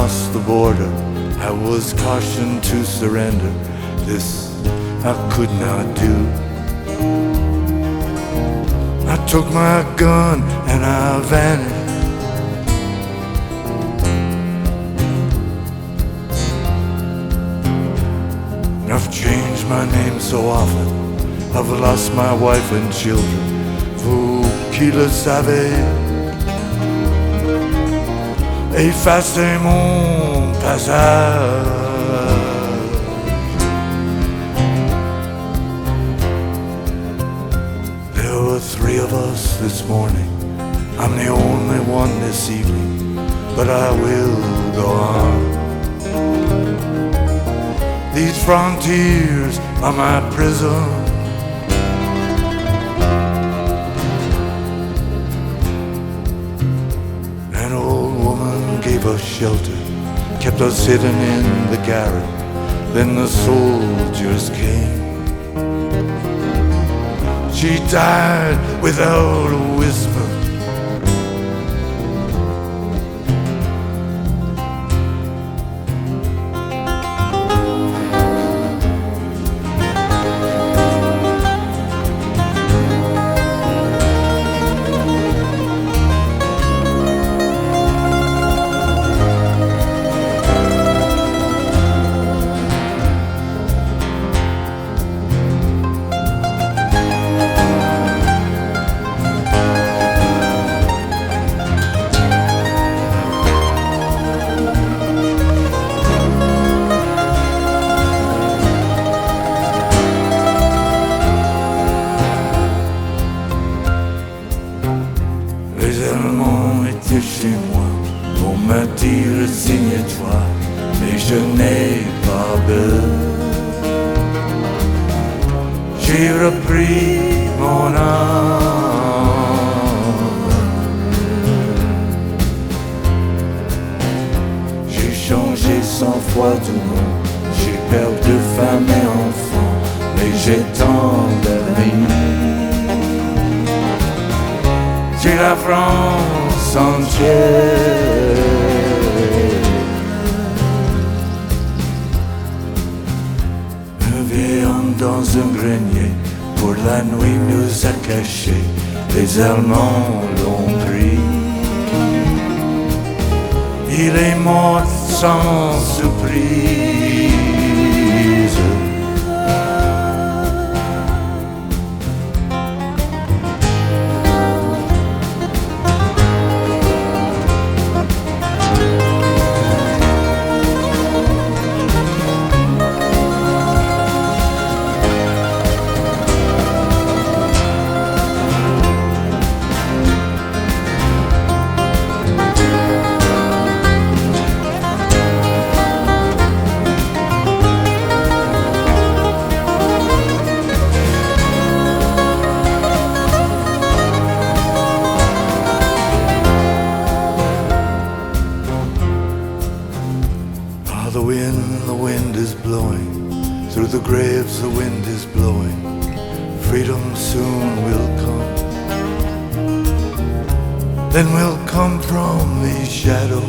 crossed the border, I was cautioned to surrender. This I could not do. I took my gun and I vanished. I've changed my name so often, I've lost my wife and children. Vous qui le savez, effacez mon passage. There were 3 of us this morning, I'm the only one this evening, but I will go on. These frontiers are my prison. An old woman gave us shelter, kept us hidden in the garret. Then the soldiers came. She died without a whisper. Les Allemands étaient chez moi pour me dire signe-toi, mais je n'ai pas peur. J'ai repris mon âme, j'ai changé 100 fois de nom, j'ai perdu femme et enfant, mais j'ai tant d'amis. J'ai la France entière. Un vieil homme dans un grenier, pour la nuit nous a cachés. Les Allemands l'ont pris. Il est mort sans surprise. The wind is blowing, through the graves the wind is blowing. Freedom soon will come, then we'll come from the shadow.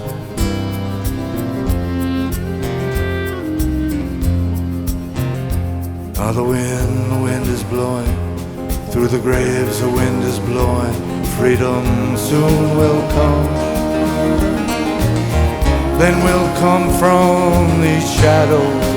The wind is blowing, through the graves the wind is blowing. Freedom soon will come, then we'll come from the shadows.